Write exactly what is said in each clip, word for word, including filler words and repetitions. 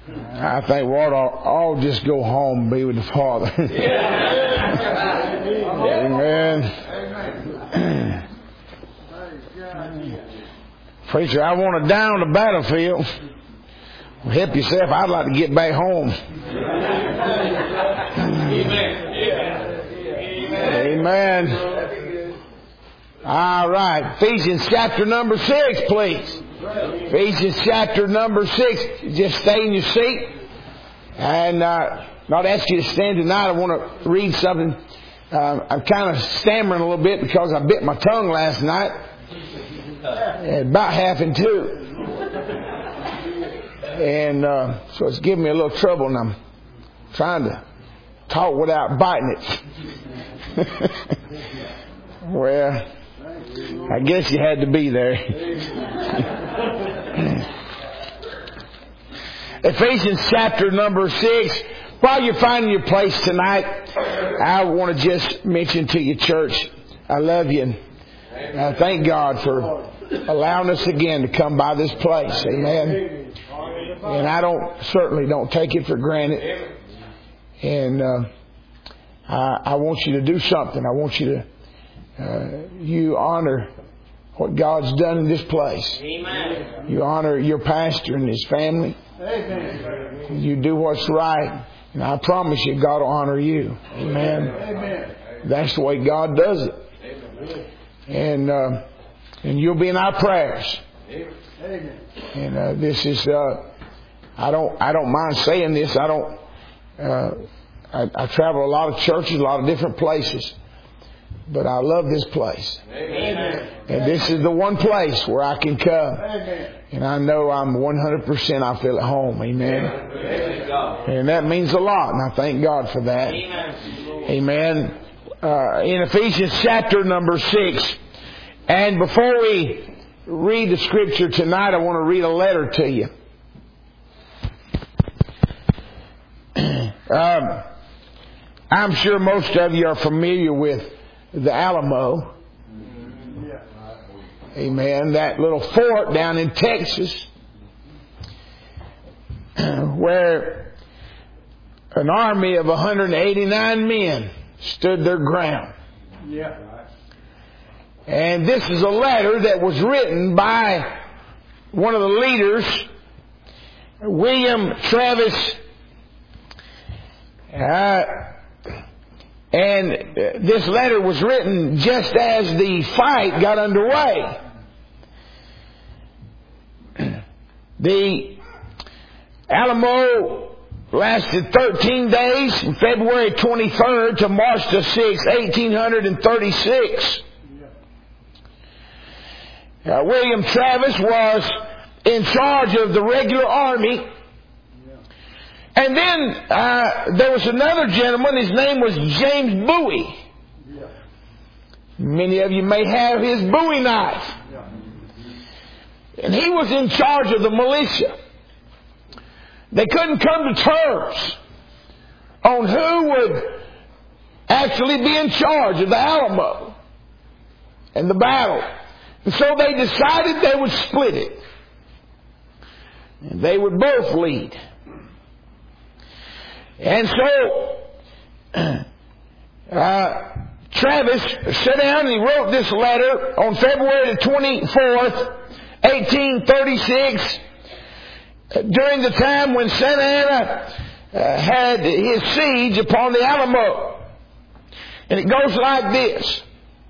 I think we ought to all just go home and be with the Father. Amen. Preacher, I want to die on the battlefield. Well, help yourself. I'd like to get back home. Amen. All right. Ephesians chapter number six, please. Ephesians chapter number six. Just stay in your seat. And uh, not ask you to stand tonight. I want to read something. Uh, I'm kind of stammering a little bit because I bit my tongue last night. About half in two. And uh, so it's giving me a little trouble, and I'm trying to talk without biting it. Well, I guess you had to be there. Ephesians chapter number six. While you're finding your place tonight, I want to just mention to you, church, I love you. And I thank God for allowing us again to come by this place. Amen. And I don't certainly don't take it for granted. And uh, I, I want you to do something. I want you to uh, you honor what God's done in this place. Amen. You honor your pastor and his family. Amen. You do what's right. And I promise you, God will honor you. Amen. Amen. That's the way God does it. Amen. And uh, and you'll be in our prayers. Amen. And uh, this is uh, I don't I don't mind saying this. I don't. Uh, I, I travel a lot of churches, a lot of different places, but I love this place. Amen. And this is the one place where I can come. Amen. And I know I'm one hundred percent. I feel at home. Amen. Amen. And that means a lot, and I thank God for that. Amen. Amen. Uh, in Ephesians chapter number six. And before we read the scripture tonight, I want to read a letter to you. um, I'm sure most of you are familiar with the Alamo. Amen. That little fort down in Texas where an army of one hundred eighty-nine men stood their ground. Yeah. And this is a letter that was written by one of the leaders, William Travis. Uh, and this letter was written just as the fight got underway. The Alamo lasted thirteen days from February twenty-third to March the sixth, eighteen thirty-six. Uh, William Travis was in charge of the regular army. And then uh, there was another gentleman. His name was James Bowie. Many of you may have his Bowie knife. And he was in charge of the militia. They couldn't come to terms on who would actually be in charge of the Alamo and the battle. And so they decided they would split it. And they would both lead. And so uh, Travis sat down and he wrote this letter on February the twenty-fourth, eighteen thirty-six, during the time when Santa Anna uh, had his siege upon the Alamo. And it goes like this.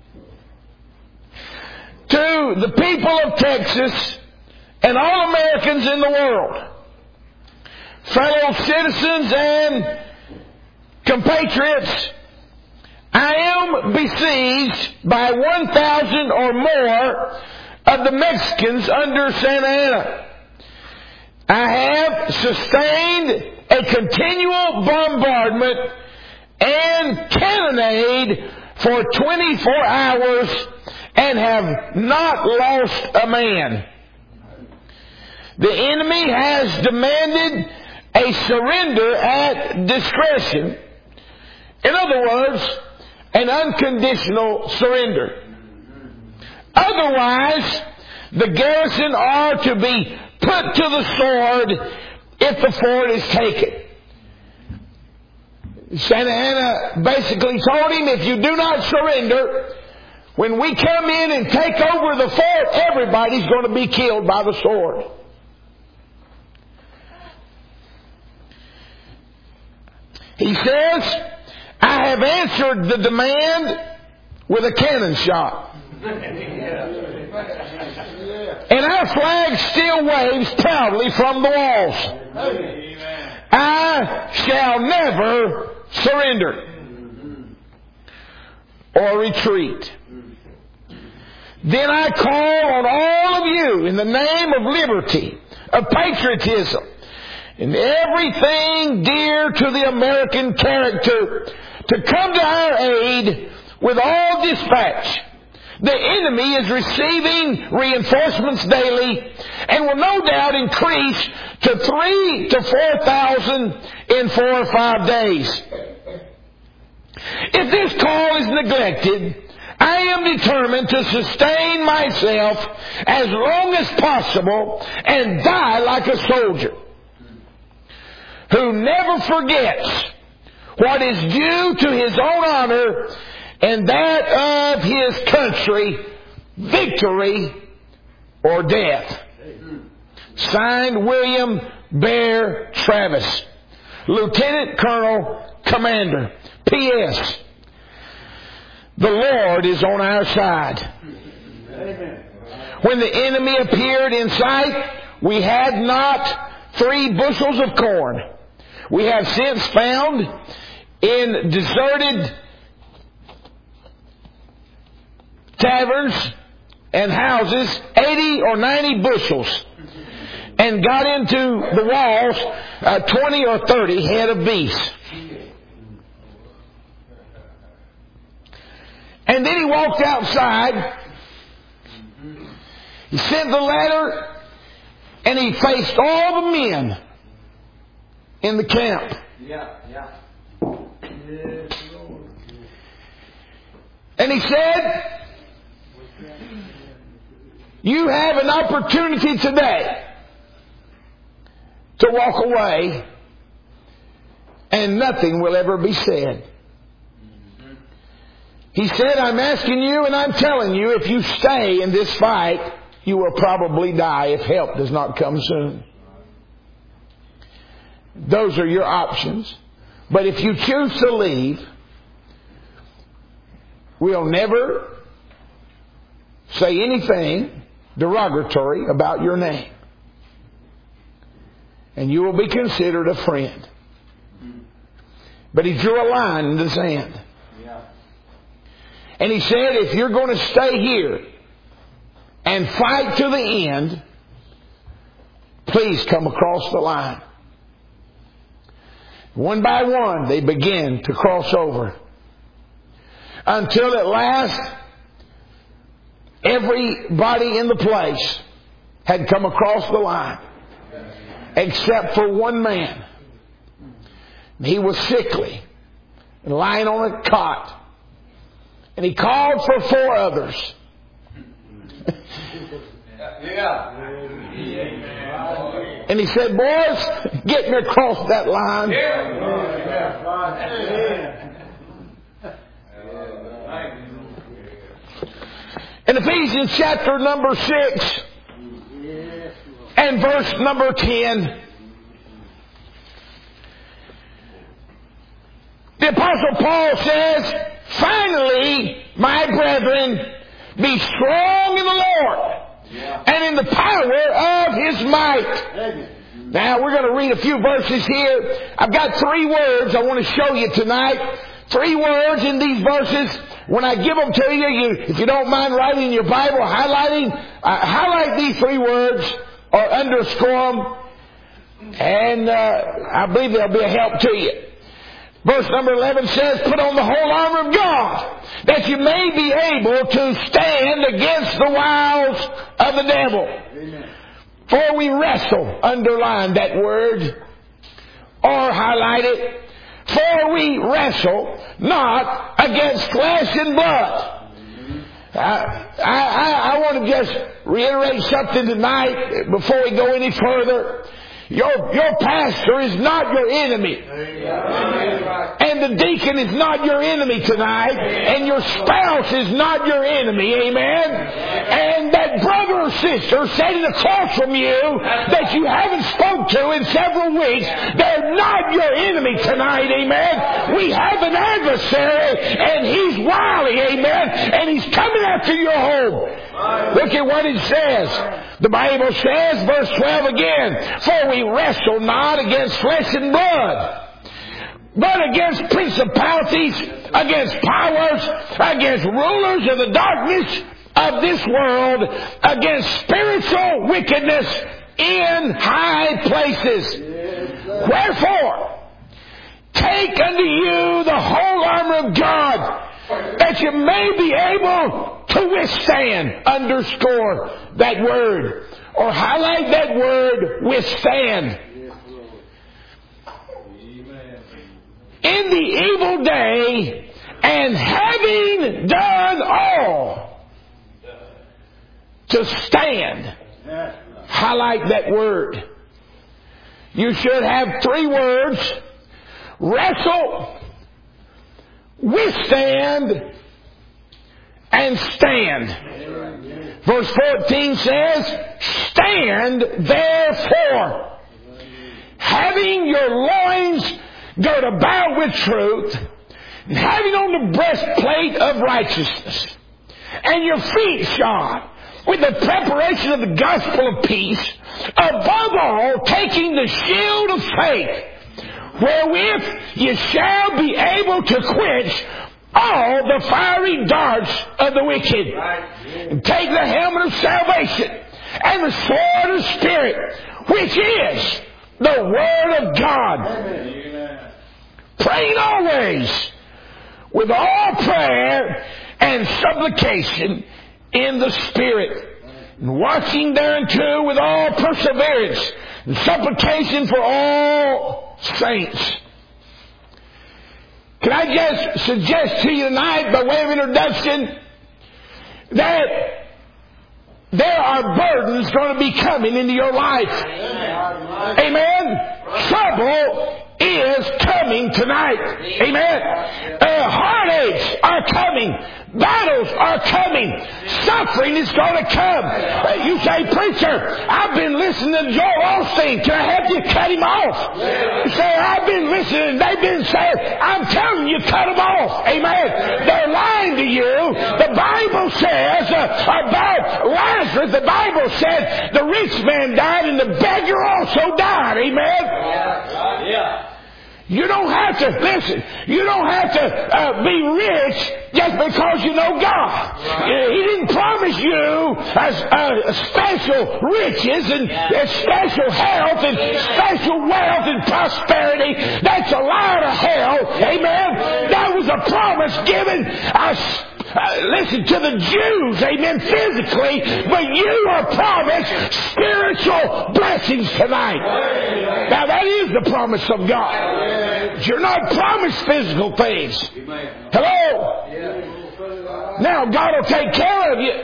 To the people of Texas and all Americans in the world, fellow citizens and compatriots, I am besieged by one thousand or more of the Mexicans under Santa Anna. I have sustained a continual bombardment and cannonade for twenty-four hours and have not lost a man. The enemy has demanded a surrender at discretion. In other words, an unconditional surrender. Otherwise, the garrison are to be put to the sword if the fort is taken. Santa Anna basically told him, if you do not surrender, when we come in and take over the fort, everybody's going to be killed by the sword. He says, I have answered the demand with a cannon shot. And our flag still waves proudly from the walls. I shall never surrender or retreat. Then I call on all of you in the name of liberty, of patriotism, and everything dear to the American character to come to our aid with all dispatch. The enemy is receiving reinforcements daily and will no doubt increase to three to four thousand in four or five days. If this call is neglected, I am determined to sustain myself as long as possible and die like a soldier who never forgets what is due to his own honor and that of his country, victory or death. Signed, William Bear Travis, Lieutenant Colonel, Commander. P S. The Lord is on our side. When the enemy appeared in sight, we had not three bushels of corn. We have since found in deserted taverns and houses eighty or ninety bushels, and got into the walls uh, twenty or thirty head of beasts. And then he walked outside. He sent the letter, and he faced all the men in the camp. Yeah, yeah. And he said, you have an opportunity today to walk away, and nothing will ever be said. He said, I'm asking you and I'm telling you, if you stay in this fight, you will probably die if help does not come soon. Those are your options. But if you choose to leave, we'll never say anything derogatory about your name. And you will be considered a friend. But he drew a line in the sand. And he said, if you're going to stay here and fight to the end, please come across the line. One by one, they began to cross over. Until at last, everybody in the place had come across the line. Except for one man. He was sickly and lying on a cot. And he called for four others. And he said, boys, get me across that line. In Ephesians chapter number six and verse number ten, the Apostle Paul says, finally, my brethren, be strong in the Lord and in the power of His might. Now, we're going to read a few verses here. I've got three words I want to show you tonight. Three words in these verses. When I give them to you, you if you don't mind writing in your Bible, highlighting, uh, highlight these three words or underscore them. And uh, I believe they'll be a help to you. Verse number eleven says, put on the whole armor of God, that you may be able to stand against the wiles of the devil. Amen. For we wrestle, underline that word, or highlight it. For we wrestle not against flesh and blood. I, I, I want to just reiterate something tonight before we go any further. Your, your pastor is not your enemy. And the deacon is not your enemy tonight. And your spouse is not your enemy. Amen. And that brother or sister sitting across from you that you haven't spoke to in several weeks, they're not your enemy tonight. Amen. We have an adversary and he's wily. Amen. And he's coming after your home. Look at what it says. The Bible says, verse twelve again, for we wrestle not against flesh and blood, but against principalities, against powers, against rulers of the darkness of this world, against spiritual wickedness in high places. Wherefore, take unto you the whole armor of God, that you may be able to withstand. Underscore that word, or highlight that word, withstand. In the evil day, and having done all, to stand. Highlight that word. You should have three words: wrestle, withstand, and stand. Verse fourteen says, stand therefore, having your loins girt about with truth, and having on the breastplate of righteousness, and your feet shod with the preparation of the gospel of peace, above all taking the shield of faith, wherewith ye shall be able to quench all the fiery darts of the wicked. And take the helmet of salvation and the sword of Spirit, which is the Word of God. Amen. Praying always with all prayer and supplication in the Spirit, and watching thereunto with all perseverance and supplication for all saints. Can I just suggest to you tonight, by way of introduction, that there are burdens going to be coming into your life. Amen. Amen. Trouble is coming tonight. Amen. Uh, heartaches are coming. Battles are coming. Suffering is going to come. Uh, you say, preacher, I've been listening to Joel Osteen. Can I help you cut him off? You say, I've been listening. They've been saying, I'm telling you, cut them off. Amen. They're lying to you. The Bible says uh, about Lazarus, the Bible said the rich man died and the beggar also died. Amen. Yeah. Yeah. You don't have to, listen, you don't have to uh, be rich just because you know God. Right. He didn't promise you a, a special riches and a special health and special wealth and prosperity. That's a lie to hell. Amen. That was a promise given us. Uh, listen, to the Jews, amen, physically, but you are promised spiritual blessings tonight. Now that is the promise of God. But you're not promised physical things. Hello? Now God will take care of you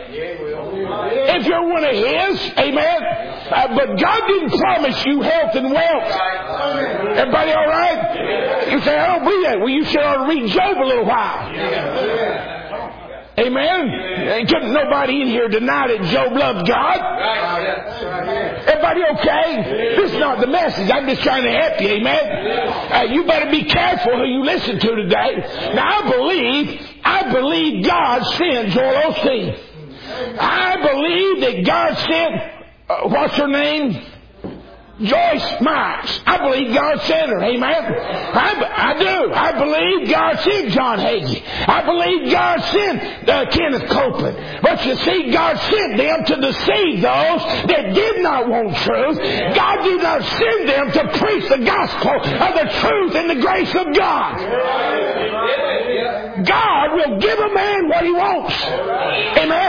if you're one of His, amen. Uh, but God didn't promise you health and wealth. Everybody all right? You say, I don't believe that. Well, you should ought to read Job a little while. Amen. Ain't nobody in here deny that Job loved God. Everybody okay? This is not the message. I'm just trying to help you. Amen. Uh, you better be careful who you listen to today. Now I believe, I believe God sent Joel Osteen. I believe that God sent, uh, what's her name? Joyce Myers. I believe God sent her. Amen. I, I do. I believe God sent John Hagee. I believe God sent uh, Kenneth Copeland. But you see, God sent them to deceive those that did not want truth. God did not send them to preach the gospel of the truth and the grace of God. God will give a man what he wants. Amen.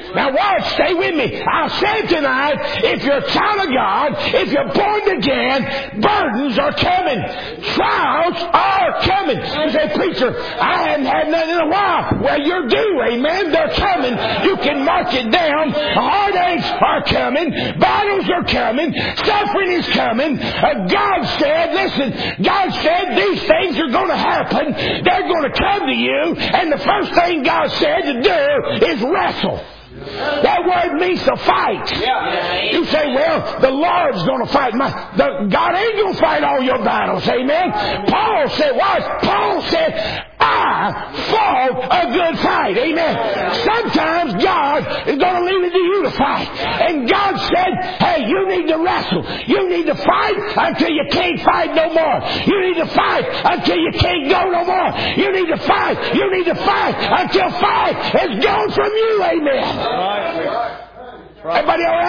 Now watch, stay with me. I said tonight, if you're a child of God, if you're born again, burdens are coming. Trials are coming. You say, preacher, I haven't had nothing in a while. Well, you're due, amen. They're coming. You can mark it down. Heartaches are coming. Battles are coming. Suffering is coming. Uh, God said, listen, God said these things are going to happen. They're going to come to you. And the first thing God said to do is wrestle. That word means to fight. You say, well, the Lord's going to fight. My, the, God ain't going to fight all your battles. Amen. Paul said, what? Paul said, I fought a good fight. Amen. Sometimes God is going to leave it to you to fight. And God said, hey, you need to wrestle. You need to fight until you can't fight no more. You need to fight until you can't go no more. You need to fight. You need to fight until fight is gone from you. Amen. Everybody all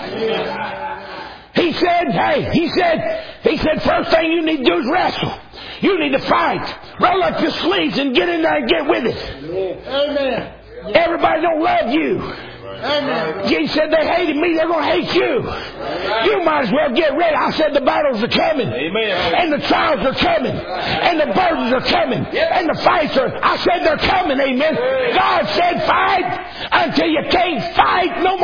right? He said, hey, he said, he said, first thing you need to do is wrestle. You need to fight. Roll up your sleeves and get in there and get with it. Amen. Everybody don't love you. Amen. Jesus said they hated me, they're going to hate you. You might as well get ready. I said the battles are coming. Amen. And the trials are coming. And the burdens are coming. And the fights are, I said they're coming. Amen. God said fight until you can't fight no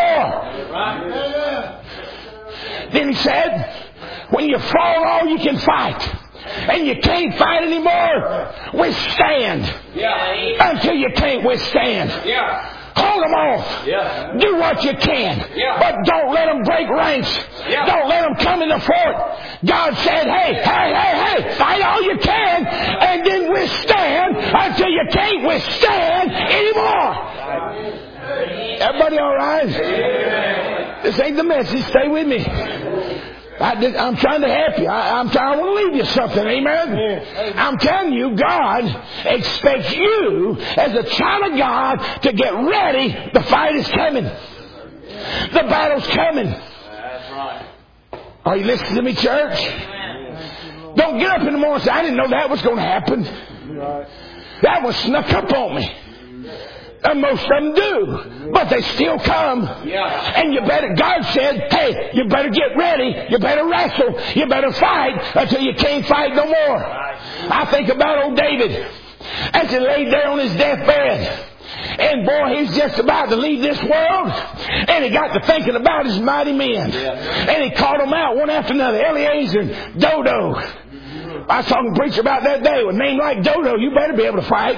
more. Then he said, when you fall all you can fight. And you can't fight anymore, withstand. Yeah. Until you can't withstand. Yeah. Hold them off. Yeah. Do what you can. Yeah. But don't let them break ranks. Yeah. Don't let them come in the fort. God said, hey, hey, hey, hey, fight all you can and then withstand until you can't withstand anymore. Everybody all right? Yeah. This ain't the message. Stay with me. I, I'm trying to help you. I, I'm trying, I want to leave you something. Amen? Yeah. I'm telling you, God expects you as a child of God to get ready. The fight is coming. The battle's coming. That's right. Are you listening to me, church? Amen. Don't get up in the morning and say, I didn't know that was going to happen. That was snuck up on me. And most of them do. But they still come. Yeah. And you better, God said, hey, you better get ready. You better wrestle. You better fight until you can't fight no more. Right. I think about old David as he laid there on his deathbed. And boy, he's just about to leave this world. And he got to thinking about his mighty men. Yeah. And he called them out one after another. Eleazar and Dodo. I saw him preach about that day. With a name like Dodo, you better be able to fight.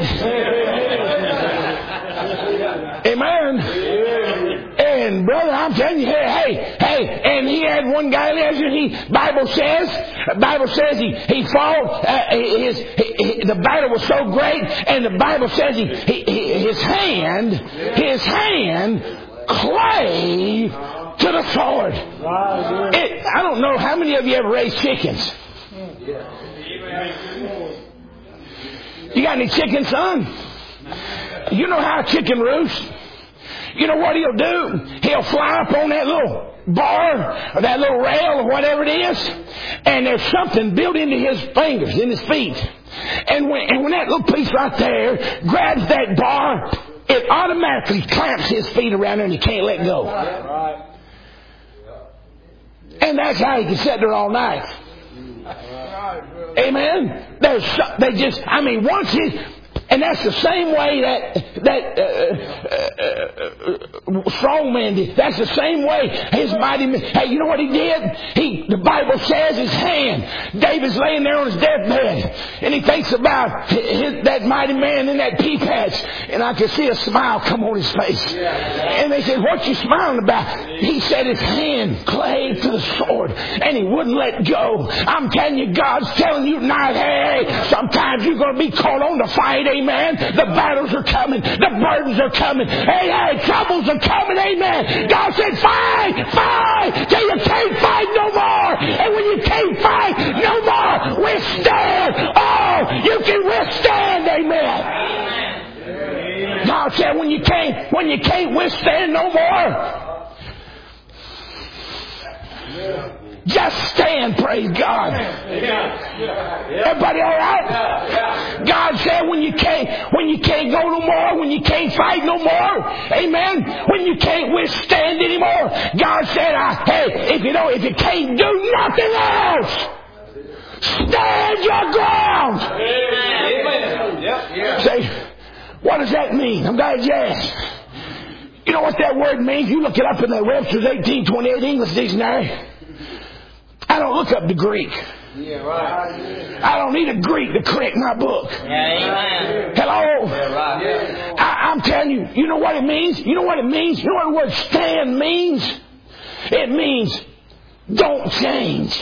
Amen. And brother, I'm telling you, hey, hey, hey, and he had one guy, Eleazar, he, Bible says, Bible says he, he fought, uh, his, he, the battle was so great, and the Bible says he, he, his hand, his hand clave to the sword. It, I don't know how many of you ever raised chickens. You got any chickens, son? You know how a chicken roosts? You know what he'll do? He'll fly up on that little bar or that little rail or whatever it is, and there's something built into his fingers, in his feet. And when, and when that little piece right there grabs that bar, it automatically clamps his feet around there and he can't let go. And that's how he can sit there all night. Amen. There's, they just, I mean, once he, and that's the same way that that uh, uh, uh, strong man did. That's the same way his mighty man. Hey, you know what he did? He, the Bible says, his hand. David's laying there on his deathbed, and he thinks about his, that mighty man in that pea patch, and I could see a smile come on his face. And they said, "What you smiling about?" He said his hand clave to the sword, and he wouldn't let go. I'm telling you, God's telling you tonight, hey, sometimes you're going to be called on to fight. Amen. The battles are coming. The burdens are coming. Hey, hey, troubles are coming. Amen. God said, fight, fight, till you can't fight no more. And when you can't fight no more, withstand. Oh, you can withstand. Amen. Amen. God said, when you can't, when you can't withstand no more, Just stand, praise God. Everybody all right? God said when you can't, when you can't go no more, when you can't fight no more, amen, when you can't withstand anymore, God said, I, hey, if you don't, if you can't do nothing else, stand your ground. Say, what does that mean? I'm glad you asked. You know what that word means? You look it up in the Webster's eighteen twenty-eight English Dictionary. I don't look up the Greek. Yeah, right. I don't need a Greek to correct my book. Yeah, amen. Hello? Yeah, right. Yeah. I, I'm telling you, you know what it means? You know what it means? You know what the word stand means? It means don't change.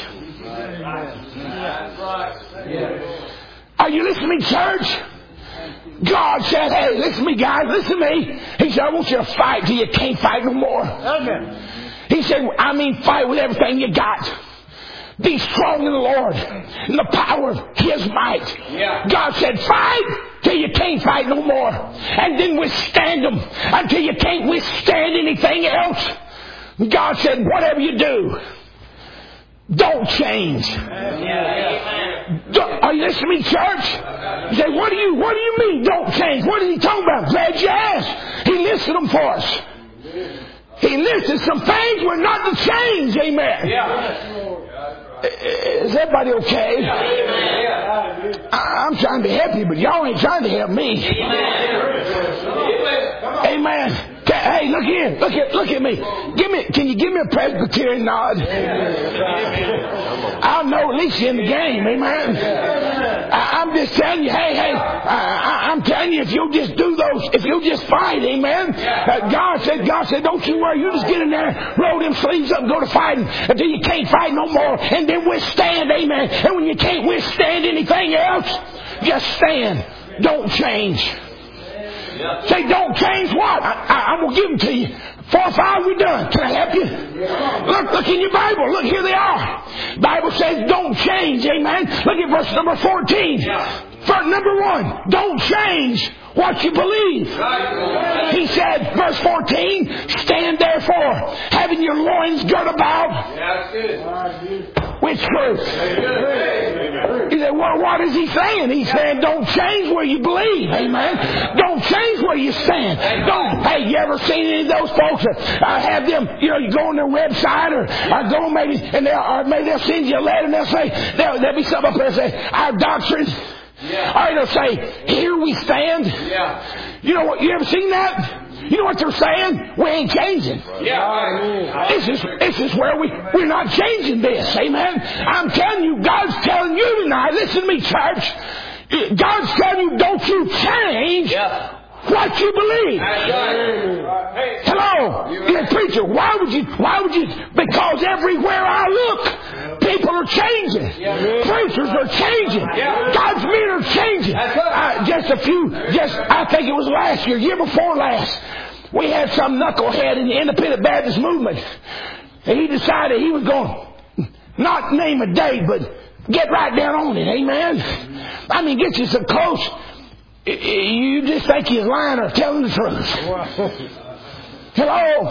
Are you listening, church? God said, hey, listen to me, guys, listen to me. He said, I want you to fight till you can't fight no more. Okay. He said, I mean, fight with everything you got. Be strong in the Lord and the power of His might. Yeah. God said, fight till you can't fight no more. And then withstand them until you can't withstand anything else. God said, whatever you do, don't change. Yeah. Don't, are you listening to me, church? You say, what do you, what do you mean don't change? What is He talking about? Glad you asked. He listed them for us. He listed some things we're not to change. Amen. Yeah. Is everybody okay? Yeah. I'm trying to help you, but y'all ain't trying to help me. Amen. Amen. Hey, look here. Look at look at me. Give me. Can you give me a Presbyterian nod? I'll know at least you're in the game. Amen. I, I'm just telling you. Hey, hey. I, I, I'm telling you, if you'll just do those, if you'll just fight, amen. Uh, God said, God said, don't you worry. You just get in there, roll them sleeves up, and go to fighting until you can't fight no more, and then withstand, amen. And when you can't withstand anything else, just stand. Don't change. Say, don't change what? I, I, I'm going to give them to you. Four or five, we're done. Can I help you? Look, look in your Bible. Look, here they are. Bible says, don't change. Amen. Look at verse number fourteen. Verse number one, don't change what you believe. He said, verse fourteen, stand therefore, having your loins girt about with truth. He said, well, what is he saying? He's saying, don't change where you believe. Amen. Don't change where you stand. Don't. Hey, you ever seen any of those folks that uh, have them, you know, you go on their website or, or go maybe, and they'll, or maybe they'll send you a letter and they'll say, there'll, there'll be something up there that say, our doctrine. Yeah. Or they'll say, here we stand. Yeah. You know what? You ever seen that? You know what they're saying? We ain't changing. Yeah. This is this is where we we're not changing this. Amen. I'm telling you, God's telling you tonight. Listen to me, church. God's telling you, don't you change yeah. what you believe. Right. Hello, you're a preacher. Why would you? Why would you? Because everywhere I look, people are changing. Yeah. Preachers are changing. Yeah. God's men are changing. Uh, just a few, just I think it was last year, year before last, we had some knucklehead in the Independent Baptist movement. And he decided he was going to not name a date, but get right down on it. Amen. I mean, get you so close, you just think he's lying or telling the truth. Hello?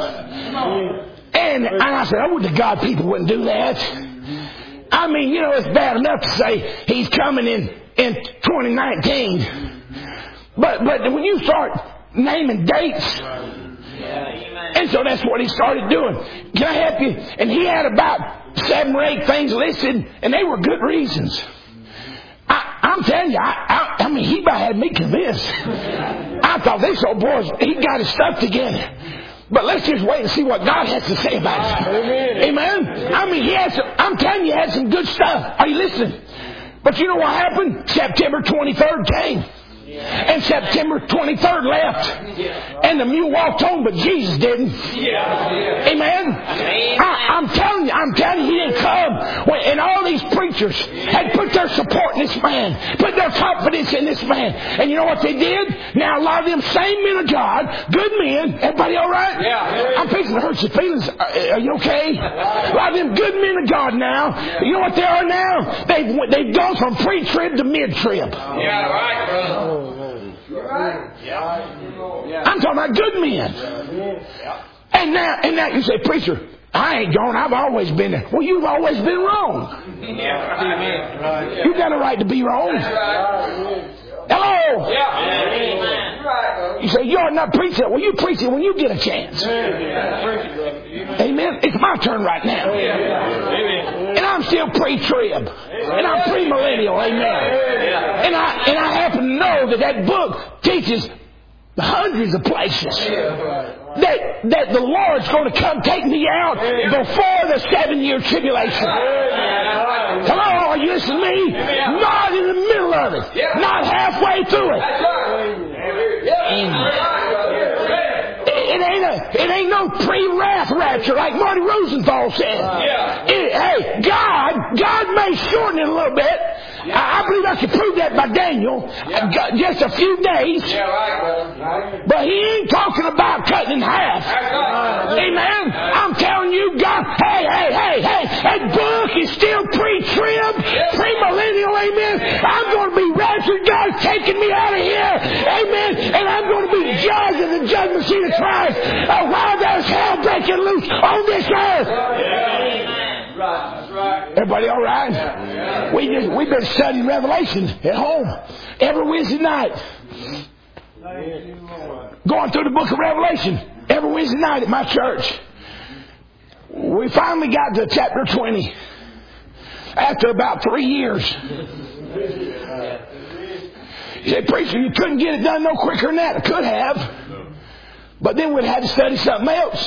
And, and I said, I would to God people wouldn't do that. I mean, you know, it's bad enough to say he's coming in, in twenty nineteen. But but when you start naming dates, and so that's what he started doing. Can I help you? And he had about seven or eight things listed, and they were good reasons. I, I'm telling you, I, I, I mean, he about had me convinced. I thought this old boy, he got his stuff together. But let's just wait and see what God has to say about it. Amen. Amen. I mean, he had some, I'm telling you, he had some good stuff. Are you listening? But you know what happened? September twenty-third came. And September twenty-third left. And the mule walked home, but Jesus didn't. Amen? I, I'm telling you, I'm telling you, he didn't come. When, and all these preachers had put their support in this man, put their confidence in this man. And you know what they did? Now a lot of them same men of God, good men, everybody all right? Yeah. I'm fixing to hurt your feelings. Are, are you okay? A lot of them good men of God now, you know what they are now? They've, they've gone from pre-trib to mid-trib. Yeah, right, brother. I'm talking about good men. And now, and now you say, preacher, I ain't gone. I've always been there. Well, you've always been wrong. You got a right to be wrong. Hello? Yeah. You say, you're not preaching. Well, you preach it when you get a chance. Amen. It's my turn right now. And I'm still pre-trib. And I'm pre-millennial. Amen. And I, and I happen to know that that book teaches hundreds of places that, that the Lord's going to come take me out before the seven-year tribulation. Hello, are you listening to me? Not in the middle of it. Not halfway through it. It ain't a, it ain't no pre-wrath rapture like Marty Rosenthal said. It, hey, God, God may shorten it a little bit. I, I believe I can prove that by Daniel. Just a few days. But he ain't talking about cutting in half. Amen. I'm telling you, God, hey, hey, hey, hey, that book is still pre-trib, pre-millennial, amen. I'm going to be raptured. God's taking me out of here. Amen. And I'm going to be judged in the judgment seat of Christ. Uh, while there's hell breaking loose on this earth. Everybody all right? We just, we've been studying Revelation at home every Wednesday night. Going through the book of Revelation every Wednesday night at my church. We finally got to chapter twenty after about three years. You say, preacher, you couldn't get it done no quicker than that. I could have. But then we'd have to study something else.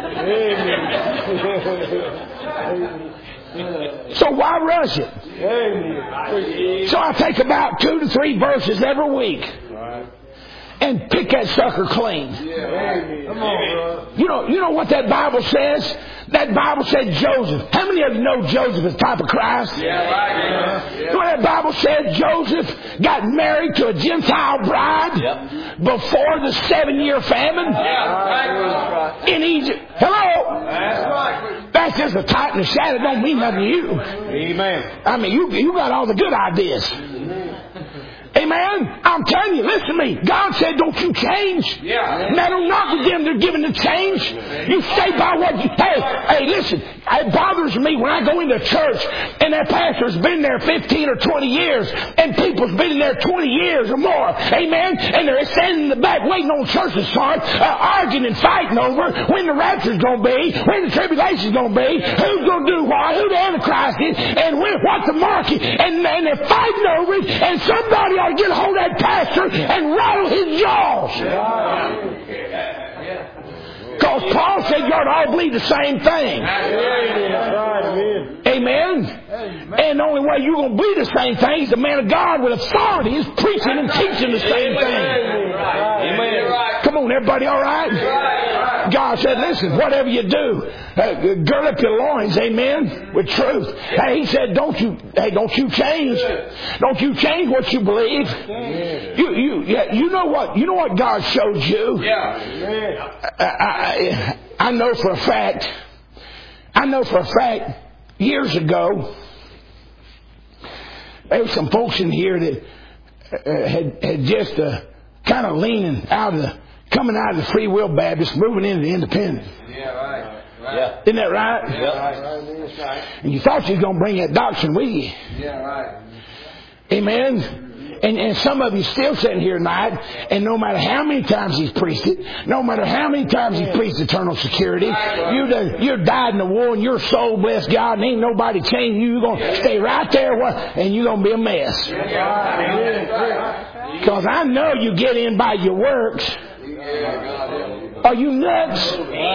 So why rush it? So I take about two to three verses every week and pick that sucker clean. You know, you know what that Bible says? That Bible said Joseph. How many of you know Joseph is the type of Christ? Yeah, right. You know what that Bible said? Joseph got married to a Gentile bride yep. before the seven-year famine yeah, in Egypt. Hello? That's right. That's just a type and a shadow. It don't mean nothing to you. Amen. I mean, you you got all the good ideas. Amen. I'm telling you, listen to me. God said, don't you change. Yeah. Matter not with them, they're given to change. You stay by what you... Hey, hey, listen. It bothers me when I go into church and that pastor's been there fifteen or twenty years and people's been in there twenty years or more. Amen. And they're standing in the back waiting on church to start, uh, arguing and fighting over when the rapture's going to be, when the tribulation's going to be, who's going to do what, who the Antichrist is, and when, what the mark is. And, and they're fighting over it, and somebody ought to get a hold of that pastor and rattle his jaws. Because Paul said you ought to all believe the same thing. Amen. And the only way you're going to believe the same thing is the man of God with authority is preaching and teaching the same thing. Come on, everybody all right? God said, listen, whatever you do, uh, gird up your loins, amen, with truth. Hey, he said, don't you, hey, don't you change. Don't you change what you believe. You, you, yeah, you know what, you know what God showed you. I, I, I know for a fact, I know for a fact, years ago, there were some folks in here that uh, had, had just uh, kind of leaning out of the, coming out of the Free Will Baptist, moving into the Independent. Yeah, right. right. Yeah. Isn't that right? Yeah, right. And you thought you were going to bring that doctrine with you. Yeah, right. Amen. And, and some of you still sitting here tonight, and no matter how many times he's preached it, no matter how many times he's preached eternal security, you done, you're died in the war, and your soul, bless God, and ain't nobody changing you. You're going to stay right there, and you're going to be a mess. Because I know you get in by your works. Are you nuts?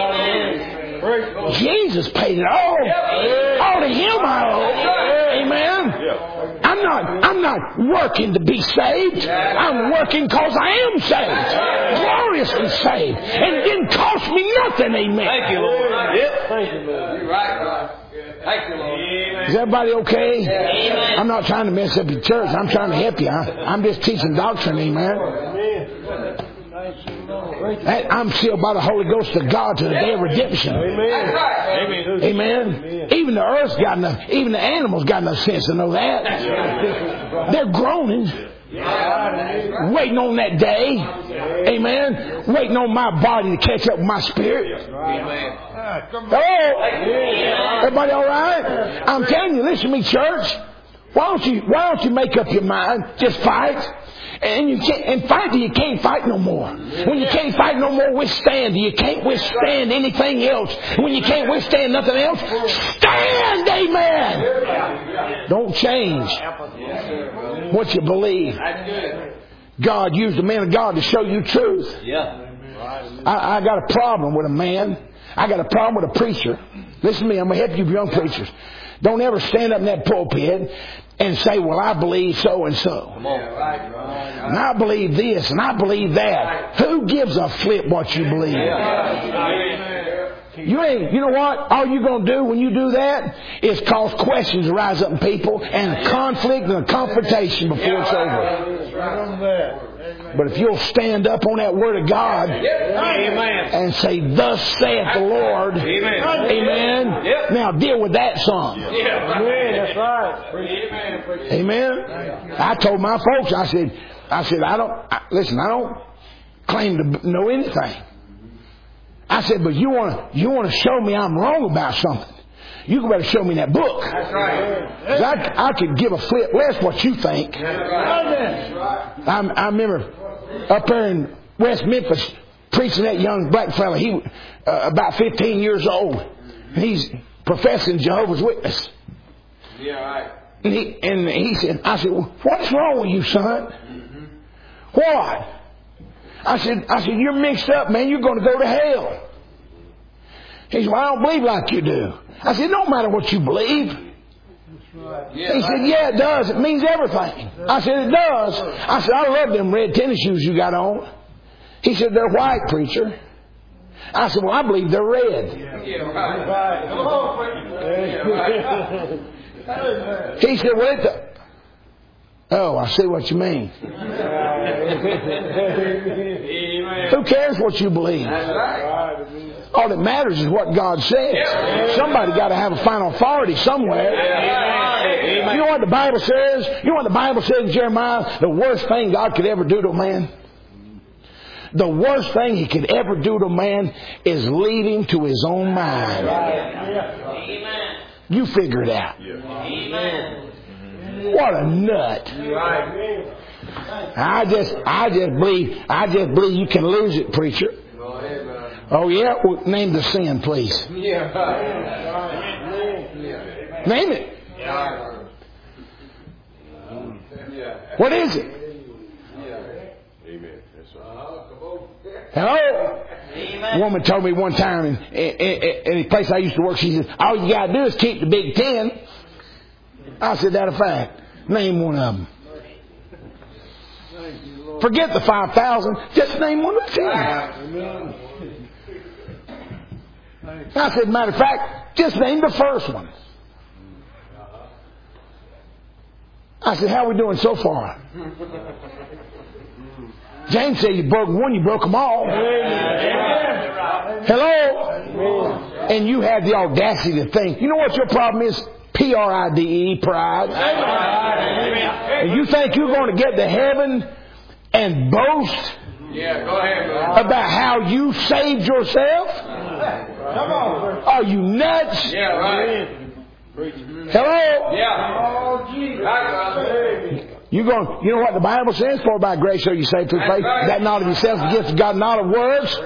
Jesus paid it all. All to Him I owe. Amen. I'm not, I'm not working to be saved. I'm working because I am saved. Gloriously saved. And it didn't cost me nothing. Amen. Thank you, Lord. Yep. Thank you, Lord. You're right, God. Thank you, Lord. Is everybody okay? Amen. I'm not trying to mess up your church. I'm trying to help you. I'm just teaching doctrine. Amen. I'm sealed by the Holy Ghost of God to the day of redemption. Amen. Amen. Even the earth's got enough, even the animals got enough sense to know that. They're groaning, waiting on that day. Amen. Waiting on my body to catch up with my spirit. Hello? Everybody all right? I'm telling you, listen to me, church. Why don't you, why don't you make up your mind? Just fight. And you can't, and fight till you can't fight no more. When you can't fight no more, withstand. You can't withstand anything else. When you can't withstand nothing else, stand, amen. Don't change what you believe. God used the man of God to show you truth. I, I got a problem with a man. I got a problem with a preacher. Listen to me, I'm going to help you young preachers. Don't ever stand up in that pulpit and say, well, I believe so and so. And I believe this and I believe that. Who gives a flip what you believe? You ain't, you know what? All you're going to do when you do that is cause questions to rise up in people and conflict and a confrontation before it's over. But if you'll stand up on that Word of God and say, thus saith the Lord, amen. Now deal with that son. Amen. That's right. Amen. I told my folks, I said, I said, I don't, I, listen, I don't claim to know anything. I said, but you want to, you want to show me I'm wrong about something. You better show me that book. That's right. I, I could give a flip less what you think. I, I remember up there in West Memphis preaching that young black fella. He uh, about fifteen years old. He's professing Jehovah's Witness. Yeah, right. And he, and he said, I said, well, what's wrong with you, son? Mm-hmm. What? I said, I said, you're mixed up, man. You're going to go to hell. He said, well, I don't believe like you do. I said, it don't matter what you believe. He said, yeah, it does. It means everything. I said, it does. I said, I love them red tennis shoes you got on. He said, they're white, preacher. I said, well, I believe they're red. Yeah, right. Come on, preacher. He said, well, it oh, I see what you mean. Who cares what you believe? All that matters is what God says. Somebody got to have a final authority somewhere. You know what the Bible says? You know what the Bible says in Jeremiah? The worst thing God could ever do to a man? The worst thing He could ever do to a man is lead him to his own mind. You figure it out. What a nut. I just, I just believe, I just believe you can lose it, preacher. Oh yeah? Well, name the sin, please. Name it. What is it? Hello? A woman told me one time in, in, in a place I used to work, she said, all you got to do is keep the Big Ten. I said, that a fact. Name one of them. Forget the five thousand. Just name one of the ten. I said, matter of fact, just name the first one. I said, how are we doing so far? James said, you broke one, you broke them all. Hello? And you had the audacity to think. You know what your problem is? P R I D E, pride. And you think you're going to get to heaven and boast Yeah, go ahead, man. about how you saved yourself? Come on. Are you nuts? Yeah, right. Hello? Yeah. Oh, Jesus. Right, You going? You know what the Bible says? For by grace are you saved through faith. That not of yourself, the gift of God, not of works,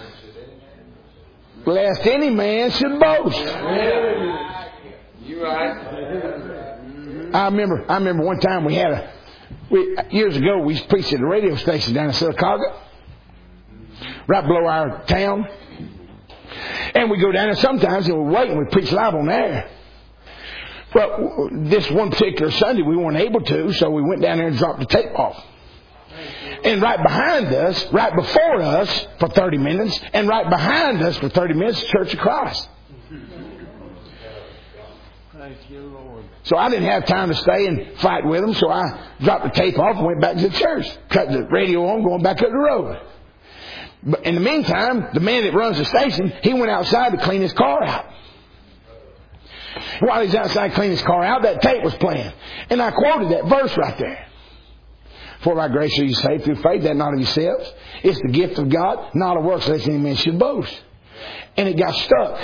lest any man should boast. You right. I remember. I remember one time we had a. We, years ago, we preached at a radio station down in Sylacauga, right below our town. And we go down there sometimes and we wait and we preach live on there. Well, this one particular Sunday we weren't able to, so we went down there and dropped the tape off. And right behind us, right before us for thirty minutes, and right behind us for thirty minutes, Church of Christ. Thank you, Lord. So I didn't have time to stay and fight with them, so I dropped the tape off and went back to the church. Cut the radio on, going back up the road. But in the meantime, the man that runs the station, he went outside to clean his car out. While he's outside cleaning his car out, that tape was playing. And I quoted that verse right there. For by grace are you saved through faith, that not of yourselves. It's the gift of God, not of works, lest any man should boast. And it got stuck.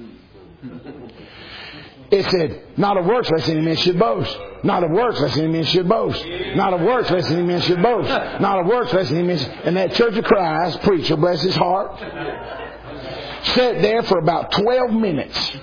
It said, not of works, lest any man should boast. Not of works, lest any man should boast. Not of works, lest any man should boast. Not of works, lest any man should... And that Church of Christ preacher, bless his heart, sat there for about twelve minutes.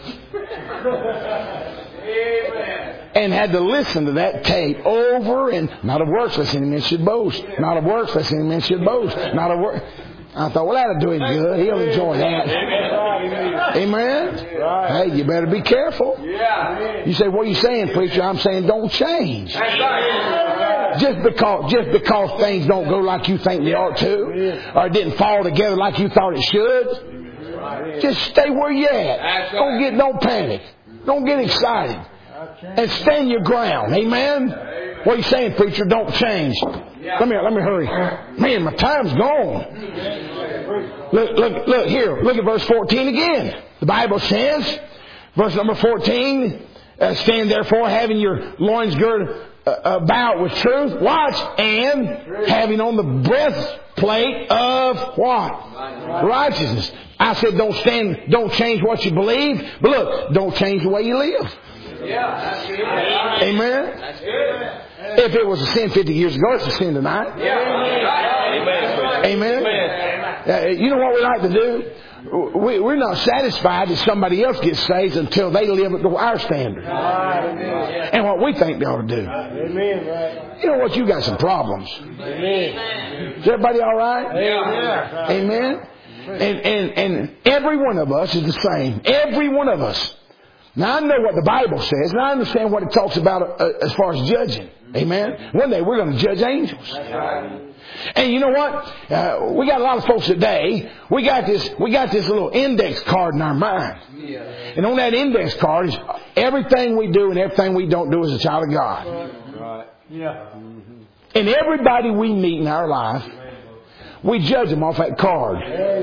And had to listen to that tape over and... Not of works, lest any man should boast. Not of works, lest any man should boast. Not of works... I thought, well, that'll do him good. He'll enjoy that. Amen? Hey, you better be careful. You say, what are you saying, preacher? I'm saying don't change. Just because, just because things don't go like you think they ought to, or it didn't fall together like you thought it should, just stay where you're at. Don't get, don't panic. Don't get excited. And stand your ground. Amen? What are you saying, preacher? Don't change. Let me, let me hurry. Man, my time's gone. Look, look, look here. Look at verse fourteen again. The Bible says, verse number fourteen, uh, stand therefore having your loins girded uh, about with truth. Watch. And having on the breastplate of what? Righteousness. I said don't stand, don't change what you believe. But look, don't change the way you live. Yeah, that's good. Amen. That's good. If it was a sin fifty years ago, it's a sin tonight. Yeah. Amen. Amen. Uh, you know what we like to do? We, we're not satisfied that somebody else gets saved until they live up to our standard. And what we think they ought to do. Amen. You know what? You got some problems. Amen. Is everybody all right? Yeah. Amen. And, and, and every one of us is the same. Every one of us. Now I know what the Bible says, and I understand what it talks about uh, as far as judging. Amen. One day we're going to judge angels. And you know what? Uh, we got a lot of folks today. We got this. We got this little index card in our mind, and on that index card is everything we do and everything we don't do as a child of God. Right. Yeah. And everybody we meet in our life, we judge them off that card.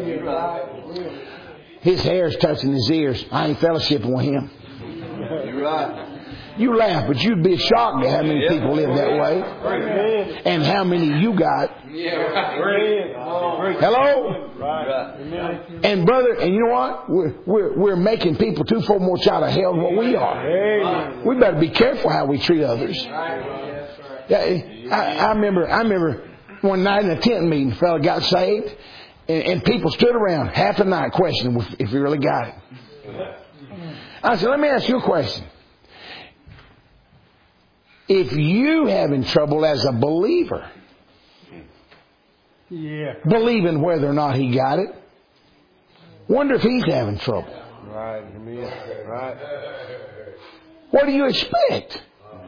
His hair's touching his ears. I ain't fellowshipping with him. You're right. You laugh, but you'd be shocked at how many people live that way. And how many you got. Hello? And brother, and you know what? We're, we're, we're making people two, four more child of hell than what we are. We better be careful how we treat others. Yeah, I, I remember, I remember one night in a tent meeting, a fella got saved. And, and people stood around half the night questioning if, if he really got it. I said, let me ask you a question. If you having trouble as a believer, yeah, believing whether or not he got it, wonder if he's having trouble. Right. Right. What do you expect?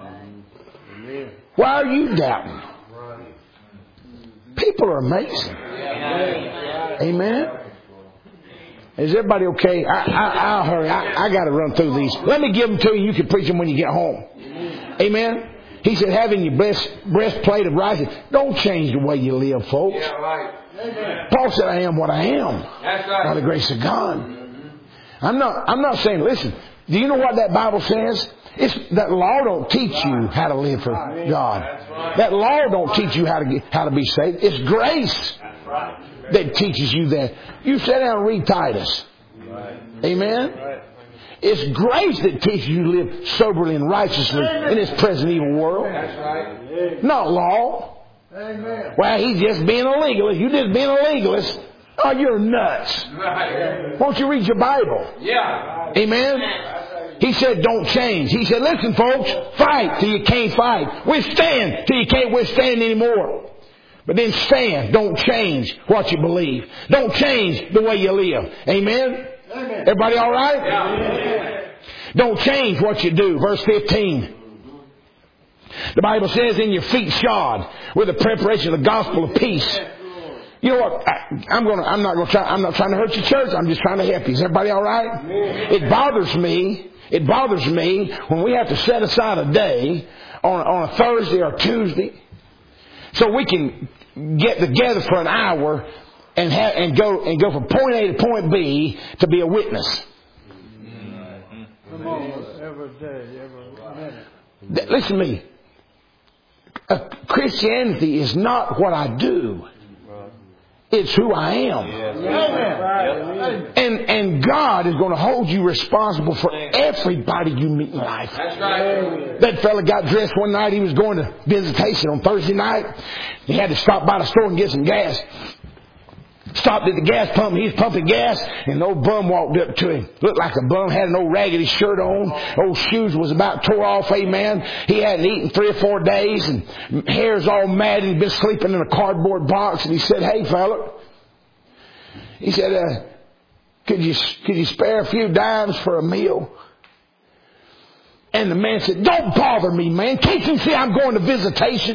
Why are you doubting? People are amazing. Amen. Is everybody okay? I, I, I'll hurry. I, I got to run through these. Let me give them to you. You can preach them when you get home. Amen. He said, having your breast, breastplate of righteousness. Don't change the way you live, folks. Yeah, right. Amen. Paul said, I am what I am. That's right. By the grace of God. Mm-hmm. I'm not, I'm not saying, listen, do you know what that Bible says? It's that law don't teach you how to live for God. That law don't teach you how to get, how to be saved. It's grace that teaches you that. You sit down and read Titus. Amen. It's grace that teaches you to live soberly and righteously in this present evil world. Not law. Well, he's just being a legalist. You just being a legalist. Oh, you're nuts. Won't you read your Bible? Yeah. Amen. He said, don't change. He said, listen, folks, fight till you can't fight. Withstand till you can't withstand anymore. But then stand. Don't change what you believe. Don't change the way you live. Amen? Amen. Everybody all right? Yeah. Don't change what you do. Verse fifteen. The Bible says, in your feet shod with the preparation of the gospel of peace. You know what? I, I'm going. I'm not going to try. I'm not trying to hurt your church. I'm just trying to help you. Is everybody all right? It bothers me. It bothers me when we have to set aside a day on on a Thursday or Tuesday, so we can get together for an hour and have, and go and go from point A to point B to be a witness. Come on, every day, every minute. Listen to me. Uh, Christianity is not what I do. It's who I am. Amen. And and God is going to hold you responsible for everybody you meet in life. That's right. That fella got dressed one night. He was going to visitation on Thursday night. He had to stop by the store and get some gas. Stopped at the gas pump. He was pumping gas, and an old bum walked up to him. Looked like a bum. Had an old raggedy shirt on. Old shoes was about tore off. Amen. He hadn't eaten three or four days, and hair's all matted. He'd been sleeping in a cardboard box. And he said, "Hey, fella," he said, uh, "Could you could you spare a few dimes for a meal?" And the man said, "Don't bother me, man. Can't you see I'm going to visitation?"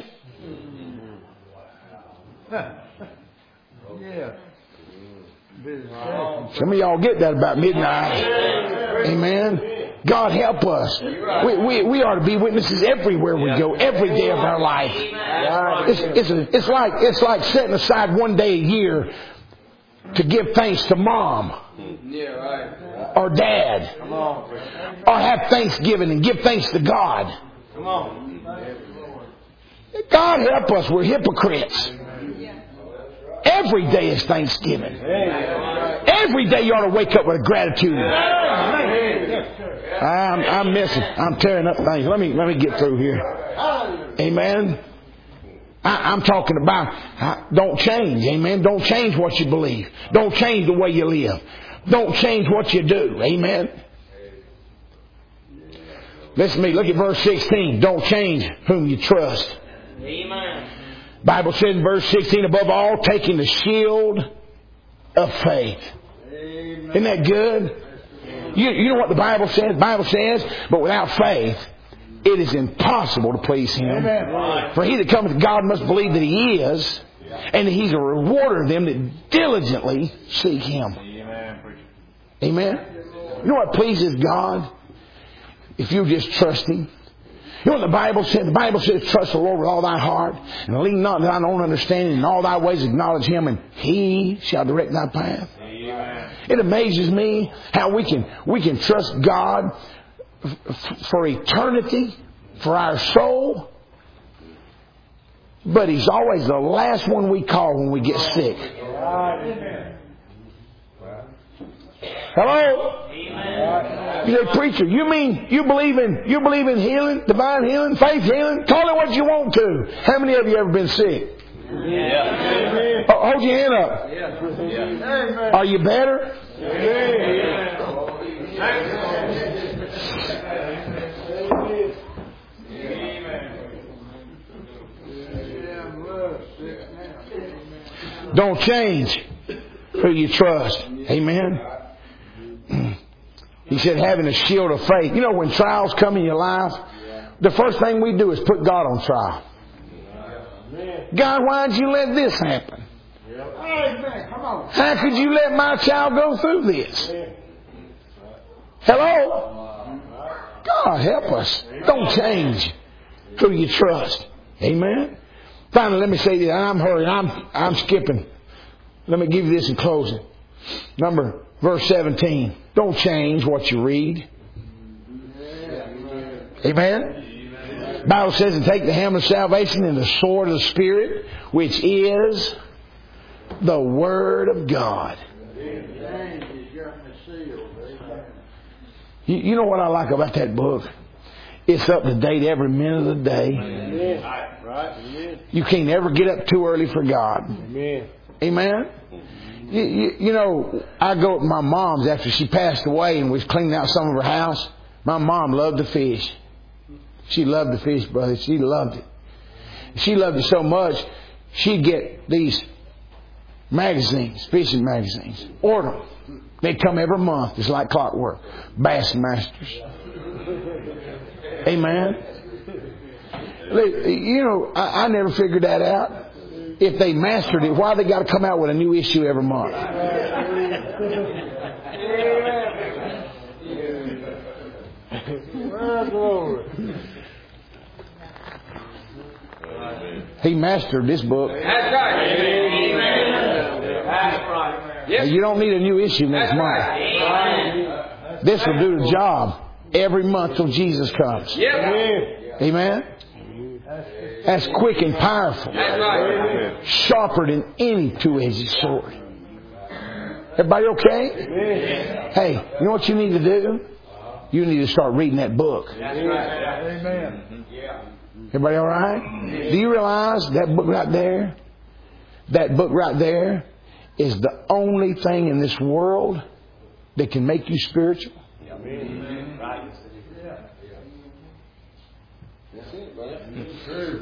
Yeah. Some of y'all get that about midnight. Amen. God help us. We, we, we are to be witnesses everywhere we go, every day of our life. It's, it's, a, it's like it's like setting aside one day a year to give thanks to mom or dad, or have Thanksgiving and give thanks to God. God help us. We're hypocrites. Every day is Thanksgiving. Every day you ought to wake up with gratitude. I'm, I'm missing. I'm tearing up things. Let me let me get through here. Amen. I, I'm talking about uh, don't change. Amen. Don't change what you believe. Don't change the way you live. Don't change what you do. Amen. Listen to me. Look at verse sixteen. Don't change whom you trust. Amen. Bible says in verse sixteen, above all, taking the shield of faith. Amen. Isn't that good? You, you know what the Bible says? The Bible says, but without faith, it is impossible to please Him. Amen. For he that cometh to God must believe that He is, and that He's a rewarder of them that diligently seek Him. Amen. You know what pleases God? If you just trust Him. You know what the Bible says? The Bible says, trust the Lord with all thy heart, and lean not to thine own understanding. In all thy ways acknowledge Him, and He shall direct thy path. Amen. It amazes me how we can we can trust God f- for eternity, for our soul, but He's always the last one we call when we get sick. Hello? You say, preacher, you mean you believe in you believe in healing, divine healing, faith healing? Call it what you want to. How many of you ever been sick? Yeah. Oh, hold your hand up. Yeah. Are you better? Don't change who you trust. Amen. He said, having a shield of faith. You know, when trials come in your life, the first thing we do is put God on trial. God, why did you let this happen? How could you let my child go through this? Hello? God, help us. Don't change who you trust. Amen. Finally, let me say this. I'm hurrying. I'm, I'm skipping. Let me give you this in closing. Number, verse seventeen. Don't change what you read. Amen. The Bible says to take the helmet of salvation and the sword of the Spirit, which is the Word of God. You, you know what I like about that book? It's up to date every minute of the day. You can't ever get up too early for God. Amen. You, you, you know, I go to my mom's after she passed away and we was cleaning out some of her house. My mom loved to fish. She loved to fish, brother. She loved it. She loved it so much, she'd get these magazines, fishing magazines. Order them. They'd come every month. It's like clockwork. Bassmasters. Amen. You know, I, I never figured that out. If they mastered it, why they got to come out with a new issue every month? He mastered this book. Now, you don't need a new issue next month. This will do the job every month till Jesus comes. Amen? That's quick and powerful. Sharper than any two-edged sword. Everybody okay? Hey, you know what you need to do? You need to start reading that book. Amen. Everybody all right? Do you realize that book right there, that book right there is the only thing in this world that can make you spiritual? Amen. Right. That's it, brother. It's true.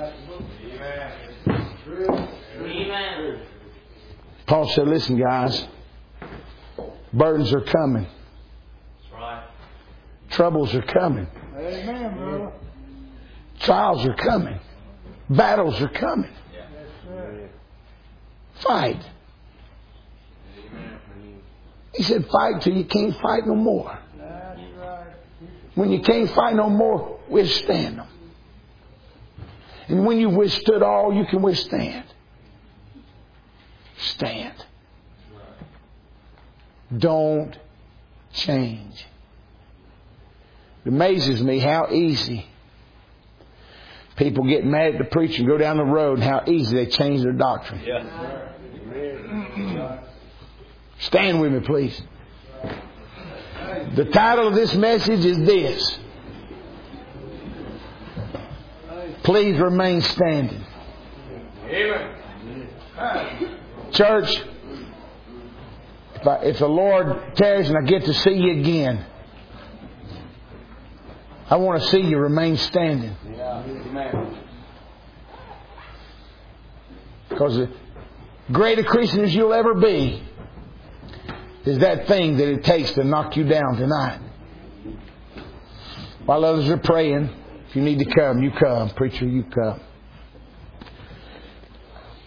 Amen. Paul said, listen, guys, burdens are coming. That's right. Troubles are coming. Amen, brother. Trials are coming. Battles are coming. Yes, sir. Fight. He said, fight till you can't fight no more. That's right. When you can't fight no more, withstand them. And when you've withstood all you can withstand, stand. Don't change. It amazes me how easy people get mad at the preacher and go down the road and how easy they change their doctrine. Yeah. Stand with me, please. The title of this message is this. Please remain standing. Amen. Church, if, I, if the Lord tarries and I get to see you again, I want to see you remain standing. Yeah. Amen. Because the greater Christian as you'll ever be is that thing that it takes to knock you down tonight. While others are praying, if you need to come, you come. Preacher, you come.